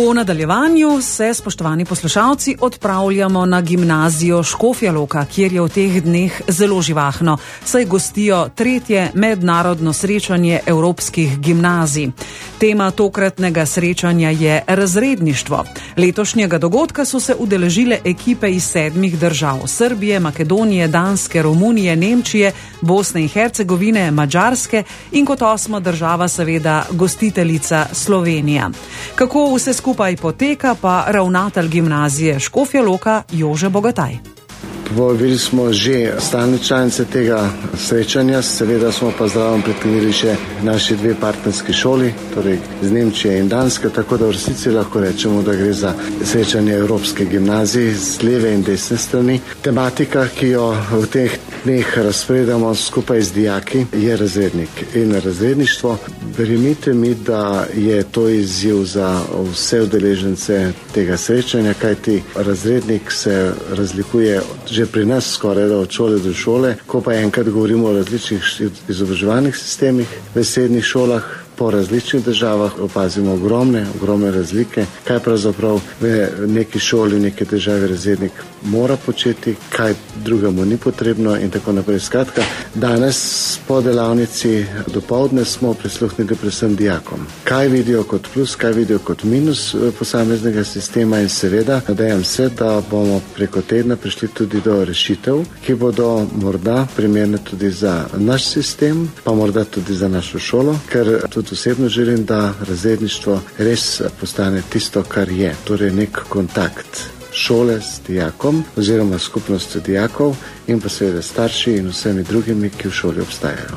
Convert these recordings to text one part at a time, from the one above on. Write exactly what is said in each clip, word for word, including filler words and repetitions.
V nadaljevanju se, spoštovani poslušalci, odpravljamo na gimnazijo Škofja Loka, kjer je v teh dneh zelo živahno, saj gostijo tretje mednarodno srečanje evropskih gimnazij. Tema tokratnega srečanja je razredništvo. Letošnjega dogodka so se udeležile ekipe iz sedmih držav: Srbije, Makedonije, Danske, Romunije, Nemčije, Bosne in Hercegovine, Madžarske in kot osma država seveda gostiteljica Slovenija. Kako vse skupaj poteka, pa ravnatelj gimnazije Škofja Loka Jože Bogataj. Povabili smo že stalne članice tega srečanja, seveda smo pa zraven priklenili še naši dve partnerski šoli, torej iz Nemčije in Danske, tako da v resnici lahko rečemo, da gre za srečanje evropske gimnazije z leve in desne strani. Tematika, ki jo v teh dneh razpredamo skupaj z dijaki, je razrednik in razredništvo. Verjemite mi, da je to izziv za vse udeležence tega srečanja, kajti razrednik se razlikuje že pri nas skoraj da od šole do šole, ko pa enkrat govorimo o različnih izobraževalnih sistemih v srednjih šolah, po različnih državah opazimo ogromne, ogromne razlike, kaj pravzaprav v neki šoli, v neki državi razrednik mora početi, kaj drugemu ni potrebno in tako naprej. Skratka, danes po delavnici dopoldne smo prisluhnili predvsem dijakom. Kaj vidijo kot plus, kaj vidijo kot minus posameznega sistema in seveda nadejam se, da bomo preko tedna prišli tudi do rešitev, ki bodo morda primerne tudi za naš sistem, pa morda tudi za našo šolo, ker tudi osebno želim, da razredništvo res postane tisto, kar je, torej nek kontakt šole s dijakom oziroma skupnostjo dijakov in pa seveda starši in vsemi drugimi, ki v šoli obstajajo.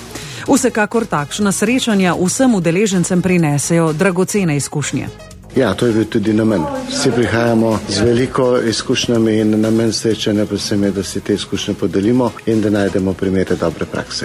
Vsekakor takšna srečanja vsem udeležencem prinesejo dragocene izkušnje. Ja, to je bil tudi namen. Vsi prihajamo z veliko izkušnjami in namen srečanja predvsem je, da si te izkušnje podelimo in da najdemo primere dobre prakse.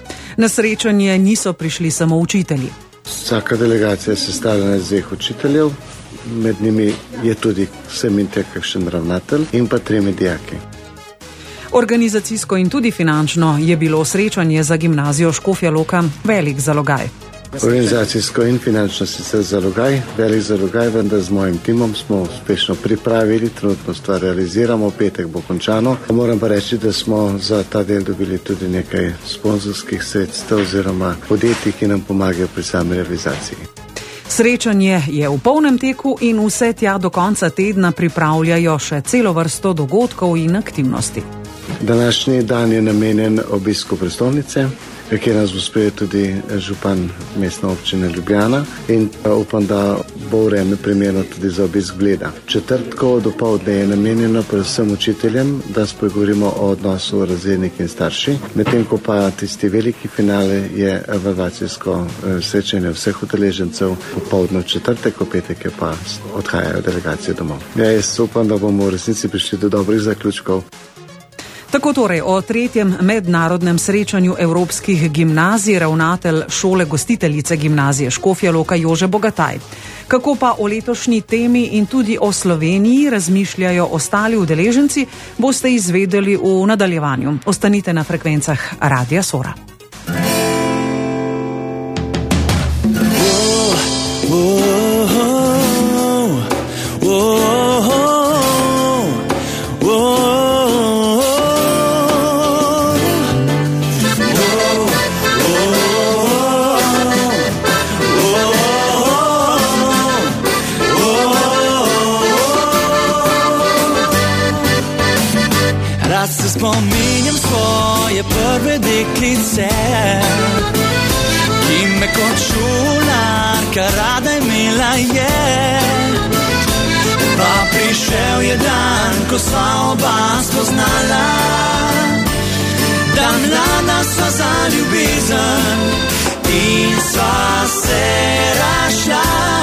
Na srečanje niso prišli samo učitelji. Vsaka delegacija je sestavljena iz dveh učiteljev, med njimi je tudi vsem in te kakšen ravnatelj in pa tremi dijaki. Organizacijsko in tudi finančno je bilo srečanje za gimnazijo Škofja Loka velik zalogaj. Organizacijsko in finančno sicer zalogaj, velik zalogaj, vendar z mojim timom smo uspešno pripravili, trenutno stvar realiziramo, petek bo končano. Moram pa reči, da smo za ta del dobili tudi nekaj sponzorskih sredstev oziroma podjetij, ki nam pomagajo pri sami realizaciji. Srečanje je v polnem teku in vse tja do konca tedna pripravljajo še celo vrsto dogodkov in aktivnosti. Današnji dan je namenjen obisku prestolnice, kjer nas bo sprejel tudi župan mestne občine Ljubljana in upam, da bo vreme primerno tudi za obisk Bleda. Četrtkovo dopoldne je namenjeno predvsem učiteljem, da spregovorimo o odnosu razrednik in starši, medtem ko pa tisti veliki finale je evalvacijsko srečanje vseh udeležencev popoldne v četrtek, v petek je pa odhajajo delegacije domov. Ja, jaz upam, da bomo v resnici prišli do dobrih zaključkov. Tako torej o tretjem mednarodnem srečanju evropskih gimnazij ravnatelj šole gostiteljice gimnazije Škofja Loka Jože Bogataj. Kako pa o letošnji temi in tudi o Sloveniji razmišljajo ostali udeleženci, boste izvedeli v nadaljevanju. Ostanite na frekvencah Radia Sora. Spominjam svoje prve deklice, ki me kot šularka rada imela je. Pa prišel je dan, ko sva oba spoznala, da mlada sva za ljubezen in sva se razšla.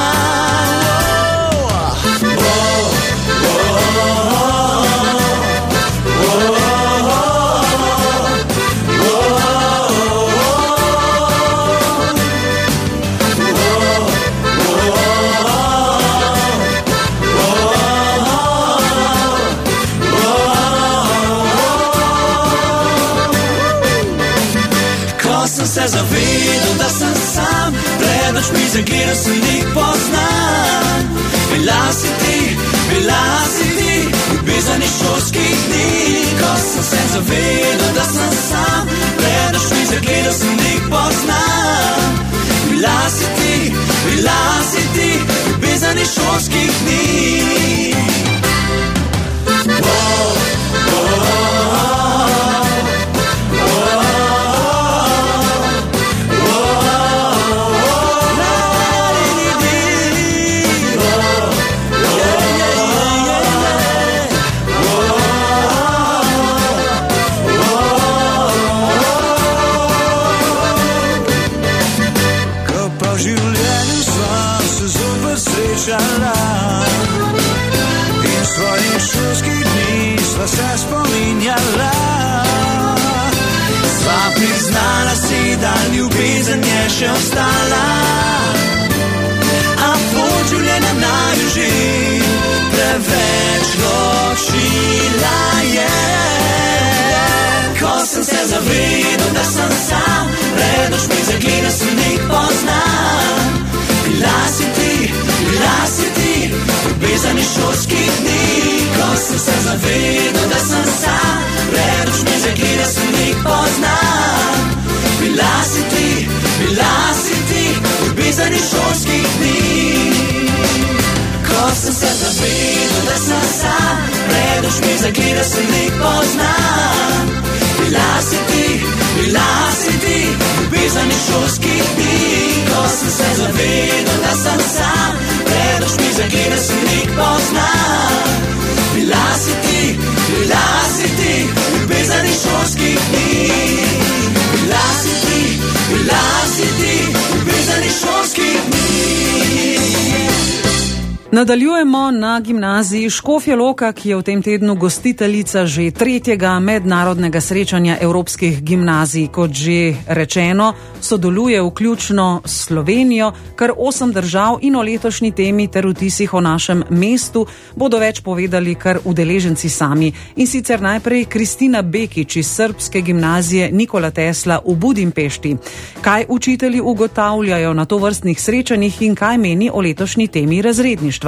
Se zavedel, da sem sam, pred očmi zagledal sem jih poznam Bila si ti, bila si ti, ljubezen iz šolskih dni, ko sem se zavedal, da sem sam, pred očmi zagledal sem lik poznam. Bila si ti, bila si ti, ljubezen iz šolskih dni. Oh, oh, oh. In svojih šolskih dni sva se spominjala. Sva priznala si, da ljubezen je še ostala. A pot življenja naju že preveč ločila je. Ko sem se zavedal, da sem sam, pred očmi zagledal sem nek poznam. Bila si ti, bila si ti, ljubezen iz šolskih dni, ko sem se zavedal, da sem sam, pred očmi zagledal sem nek poznam. Bila si ti, bila si ti, ljubezen iz šolskih dni, ko sem se zavedal, da sem sam, pred očmi zagledal sem nek poznam. Bila si ti, bila si ti, ljubezen iz šolskih dni, ko sem se zavedal, da sem sam, pred očmi zagledal sem nek poznam. Bila si ti, bila si ti, ljubezen iz šolskih dni. Bila si ti, bila si ti, ljubezen iz šolskih dni. Nadaljujemo na gimnaziji Škofja Loka, ki je v tem tednu gostiteljica že tretjega mednarodnega srečanja evropskih gimnazij. Kot že rečeno, sodeluje vključno s Slovenijo, kar osem držav, in o letošnji temi ter vtisih o našem mestu bodo več povedali kar udeleženci sami. In sicer najprej Kristina Bekić iz srbske gimnazije Nikola Tesla v Budimpešti. Kaj učitelji ugotavljajo na tovrstnih srečanjih in kaj meni o letošnji temi razredništva?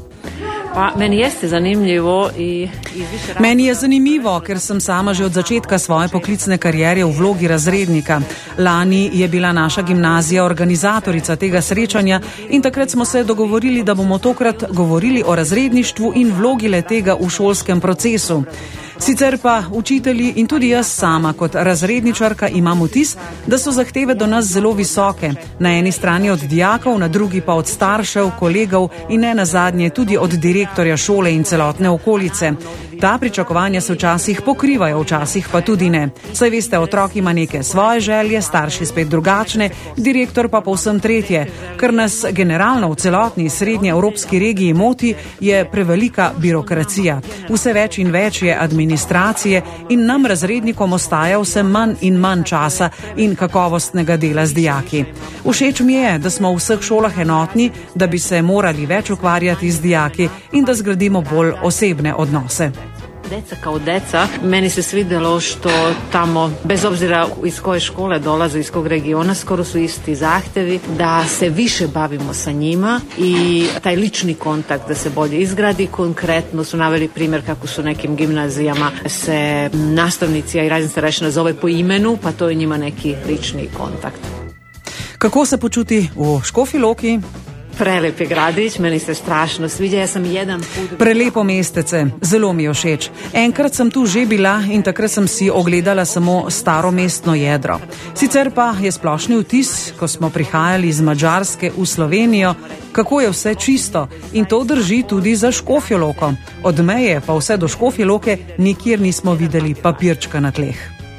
Pa, meni jeste zanimljivo i iz više razloga. Meni je zanimivo, ker sem sama že od začetka svoje poklicne kariere v vlogi razrednika. Lani je bila naša gimnazija organizatorica tega srečanja in takrat smo se dogovorili, da bomo tokrat govorili o razredništvu in vlogi le-tega v šolskem procesu. Sicer pa učitelji in tudi jaz sama kot razredničarka imam vtis, da so zahteve do nas zelo visoke. Na eni strani od dijakov, na drugi pa od staršev, kolegov in ne nazadnje tudi od direktorja šole in celotne okolice. Ta pričakovanja se včasih pokrivajo, včasih pa tudi ne. Saj veste, otrok ima neke svoje želje, starši spet drugačne, direktor pa povsem tretje. Kar nas generalno v celotni srednje evropski regiji moti, je prevelika birokracija. Vse več in več je administracije in nam razrednikom ostaja vse manj in manj časa in kakovostnega dela z dijaki. Všeč mi je, da smo v vseh šolah enotni, da bi se morali več ukvarjati z dijaki in da zgradimo bolj osebne odnose. Deca kao deca, meni se svidjelo što tamo, bez obzira iz koje škole dolaze, iz kog regiona, skoro su isti zahtevi, da se više bavimo sa njima i taj lični kontakt da se bolje izgradi. Konkretno su naveli primjer kako su nekim gimnazijama se nastavnici, a i raznim starešina zove po imenu, pa to je njima neki lični kontakt. Kako se počuti v Škofji Loki? Prelep je gradić, meni se strašno sviđa, ja sam jedan put... Prelepo mestece, zelo mi je všeč. Enkrat sem tu že bila in takrat sem si ogledala samo staro mestno jedro. Sicer pa je splošni vtis, ko smo prihajali iz Madžarske v Slovenijo, kako je vse čisto in to drži tudi za Škofjo Loko. Od meje pa vse do Škofje Loke nikjer nismo videli papirčka na tleh.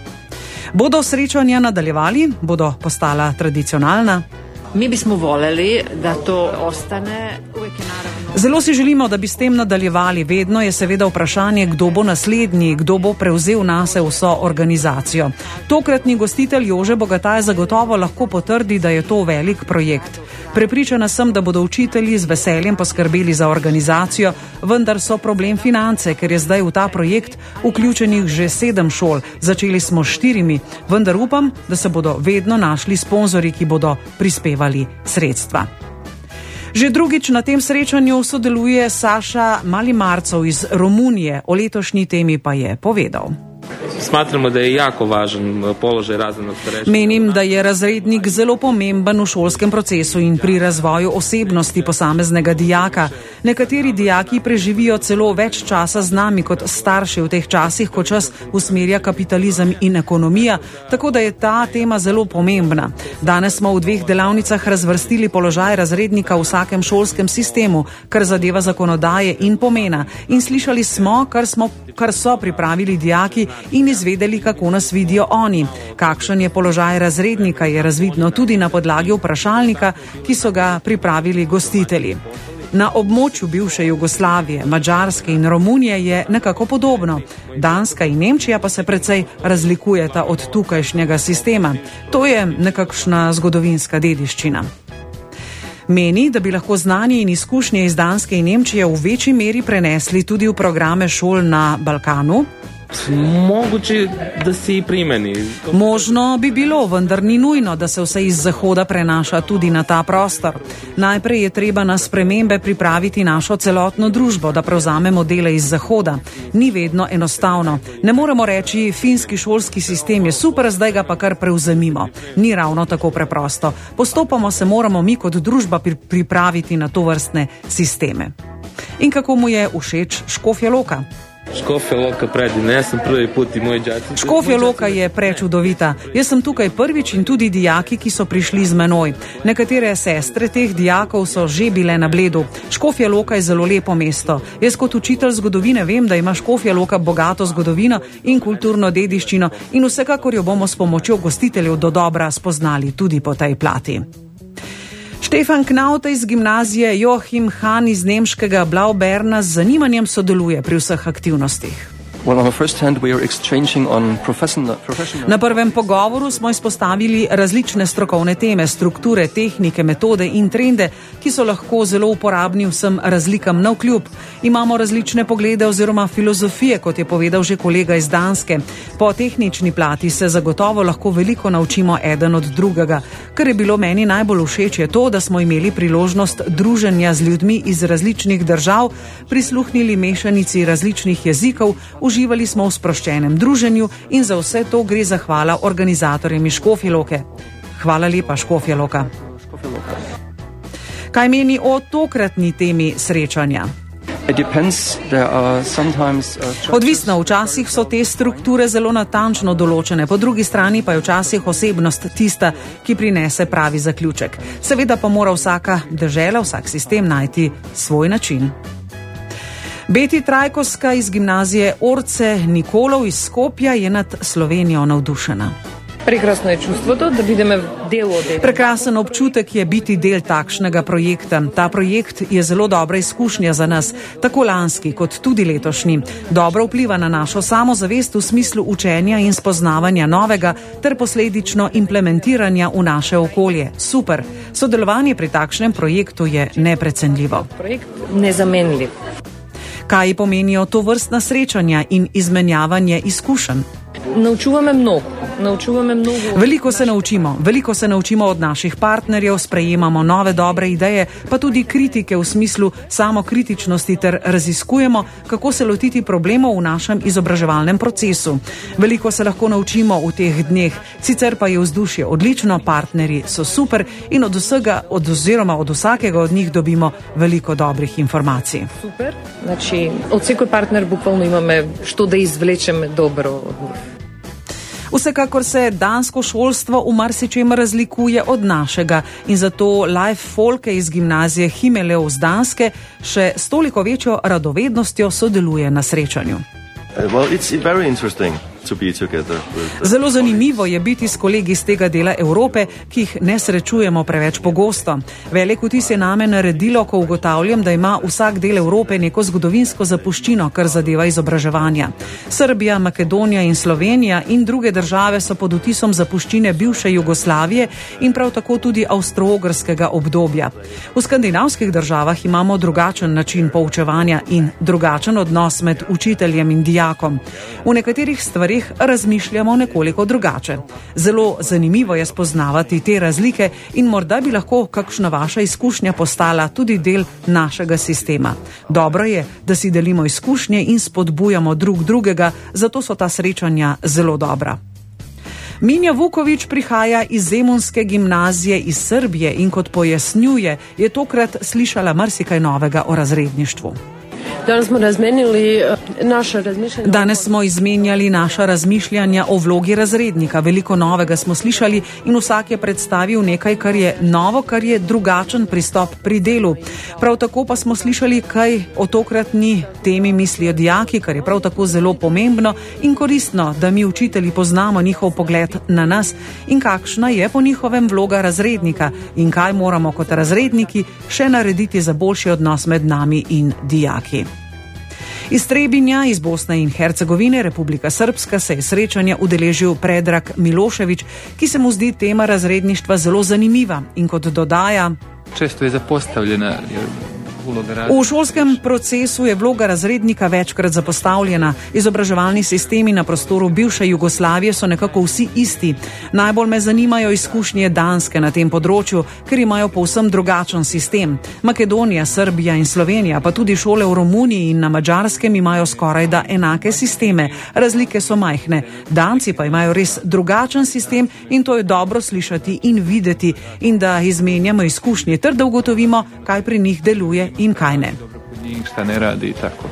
Bodo srečanja nadaljevali? Bodo postala tradicionalna? Mi bismo voljeli da to ostane, uvijek je naravno... Zelo si želimo, da bi s tem nadaljevali. Vedno je seveda vprašanje, kdo bo naslednji, kdo bo prevzel nase vso organizacijo. Tokratni gostitelj Jože Bogataj zagotovo lahko potrdi, da je to velik projekt. Prepričana sem, da bodo učitelji z veseljem poskrbeli za organizacijo, vendar so problem finance, ker je zdaj v ta projekt vključenih že sedem šol. Začeli smo s štirimi, vendar upam, da se bodo vedno našli sponzorji, ki bodo prispevali sredstva. Že drugič na tem srečanju sodeluje Saša Malimarcov iz Romunije, o letošnji temi pa je povedal. Smatramo, da je jako važan položaj razrednog starešine. Menim, da je razrednik zelo pomemben v šolskem procesu in pri razvoju osebnosti posameznega dijaka. Nekateri dijaki preživijo celo več časa z nami kot starši v teh časih, ko čas usmerja kapitalizem in ekonomija, tako da je ta tema zelo pomembna. Danes smo v dveh delavnicah razvrstili položaj razrednika v vsakem šolskem sistemu, kar zadeva zakonodaje in pomena. In slišali smo, kar, smo, kar so pripravili dijaki in izvedeli, kako nas vidijo oni. Kakšen je položaj razrednika, je razvidno tudi na podlagi vprašalnika, ki so ga pripravili gostitelji. Na območju bivše Jugoslavije, Madžarske in Romunije je nekako podobno. Danska in Nemčija pa se precej razlikujeta od tukajšnjega sistema. To je nekakšna zgodovinska dediščina. Meni, da bi lahko znanje in izkušnje iz Danske in Nemčije v večji meri prenesli tudi v programe šol na Balkanu. Moguće da se i primeni. Možno bi bilo, vendar ni nujno, da se vse iz Zahoda prenaša tudi na ta prostor. Najprej je treba na spremembe pripraviti našo celotno družbo, da prevzamemo dele iz Zahoda. Ni vedno enostavno. Ne moremo reči, finski šolski sistem je super, zdaj ga pa kar prevzemimo. Ni ravno tako preprosto. Postopoma se moramo mi kot družba pripraviti na to vrstne sisteme. In kako mu je všeč Škofja Loka? Škofja Loka predivna, jaz sem prvi put in moj đaci. Škofja Loka je prečudovita. Jaz sem tukaj prvič in tudi dijaki, ki so prišli z menoj. Nekatere sestre teh dijakov so že bile na Bledu. Škofja Loka je zelo lepo mesto. Jaz kot učitelj zgodovine vem, da ima Škofja Loka bogato zgodovino in kulturno dediščino in vsekakor jo bomo s pomočjo gostiteljev dodobra spoznali tudi po tej plati. Štefan Knaute iz gimnazije Joachim Hahn iz nemškega Blauberna z zanimanjem sodeluje pri vseh aktivnostih. Na prvem pogovoru smo izpostavili različne strokovne teme, strukture, tehnike, metode in trende, ki so lahko zelo uporabni vsem razlikam navkljub. Imamo različne poglede oziroma filozofije, kot je povedal že kolega iz Danske. Po tehnični plati se zagotovo lahko veliko naučimo eden od drugega. Kar je bilo meni najbolj všeč je to, da smo imeli priložnost druženja z ljudmi iz različnih držav, prisluhnili mešanici različnih jezikov, uživali smo v sproščenem druženju in za vse to gre zahvala organizatorjem iz Škofje Loke. Hvala lepa, Škofja Loka. Kaj meni o tokratni temi srečanja? Odvisno, včasih so te strukture zelo natančno določene, po drugi strani pa je včasih osebnost tista, ki prinese pravi zaključek. Seveda pa mora vsaka dežela, vsak sistem najti svoj način. Beti Trajkovska iz gimnazije Orce Nikolov iz Skopja je nad Slovenijo navdušena. Prekrasno je čustvo to, da vidimo del od tega. Prekrasen občutek je biti del takšnega projekta. Ta projekt je zelo dobra izkušnja za nas, tako lanski kot tudi letošnji. Dobro vpliva na našo samozavest v smislu učenja in spoznavanja novega ter posledično implementiranja v naše okolje. Super. Sodelovanje pri takšnem projektu je neprecenljivo. Projekt nezamenljiv. Kaj pomenijo to vrstna srečanja in izmenjavanje izkušenj? Naučujemo mnogo. Naučujemo mnogo. Veliko se naučimo, veliko se naučimo od naših partnerjev, sprejemamo nove dobre ideje, pa tudi kritike v smislu samokritičnosti ter raziskujemo, kako se lotiti problemov v našem izobraževalnem procesu. Veliko se lahko naučimo v teh dneh, sicer pa je vzdušje odlično, partnerji so super in od vsega, od oziroma od vsakega od njih dobimo veliko dobrih informacij. Super, znači od vsakoj partner bukvalno imamo što da izvlečem dobro od njih. Vsekakor se dansko šolstvo v marsičem razlikuje od našega in zato Live Folke iz gimnazije Himelev z Danske še s toliko večjo radovednostjo sodeluje na srečanju. Well, it's very interesting to be together with Zelo zanimivo je biti s kolegi iz tega dela Evrope, ki jih ne srečujemo preveč pogosto. Velik vtis je name naredilo, ko ugotavljam, da ima vsak del Evrope neko zgodovinsko zapuščino, kar zadeva izobraževanja. Srbija, Makedonija in Slovenija in druge države so pod vtisom zapuščine bivše Jugoslavije in prav tako tudi avstro-ogrskega obdobja. V skandinavskih državah imamo drugačen način poučevanja in drugačen odnos med učiteljem in dijakom. V nekaterih stvarih stvarih razmišljamo nekoliko drugače. Zelo zanimivo je spoznavati te razlike in morda bi lahko kakšna vaša izkušnja postala tudi del našega sistema. Dobro je, da si delimo izkušnje in spodbujamo drug drugega, zato so ta srečanja zelo dobra. Minja Vuković prihaja iz Zemunske gimnazije iz Srbije in kot pojasnjuje, je tokrat slišala marsikaj novega o razredništvu. Danes smo razmenili naša razmišljanja. Danes smo izmenjali naša razmišljanja o vlogi razrednika. Veliko novega smo slišali in vsak je predstavil nekaj, kar je novo, kar je drugačen pristop pri delu. Prav tako pa smo slišali, kaj o tokratni temi mislijo dijaki, kar je prav tako zelo pomembno in koristno, da mi učitelji poznamo njihov pogled na nas in kakšna je po njihovem vloga razrednika in kaj moramo kot razredniki še narediti za boljši odnos med nami in dijaki. Iz Trebinja, iz Bosne in Hercegovine, Republika Srpska, se je srečanja udeležil Predrag Milošević, ki se mu zdi tema razredništva zelo zanimiva in kot dodaja, često je zapostavljena vloga razrednika. V šolskem procesu je vloga razrednika večkrat zapostavljena. Izobraževalni sistemi na prostoru bivše Jugoslavije so nekako vsi isti. Najbolj me zanimajo izkušnje Danske na tem področju, ker imajo povsem drugačen sistem. Makedonija, Srbija in Slovenija, pa tudi šole v Romuniji in na Madžarskem imajo skorajda enake sisteme. Razlike so majhne. Danci pa imajo res drugačen sistem in to je dobro slišati in videti in da izmenjamo izkušnje ter da ugotovimo, kaj pri njih deluje in kaj ne. Šta ne radi i tako.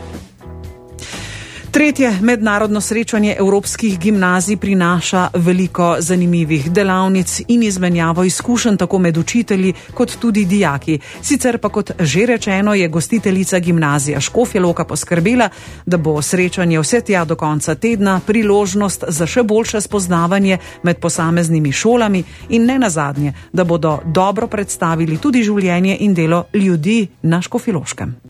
Tretje mednarodno srečanje evropskih gimnazij prinaša veliko zanimivih delavnic in izmenjavo izkušenj tako med učitelji kot tudi dijaki. Sicer pa kot že rečeno je gostiteljica gimnazija Škofja Loka poskrbela, da bo srečanje vse tja do konca tedna priložnost za še boljše spoznavanje med posameznimi šolami in ne nazadnje, da bodo dobro predstavili tudi življenje in delo ljudi na Škofjeloškem.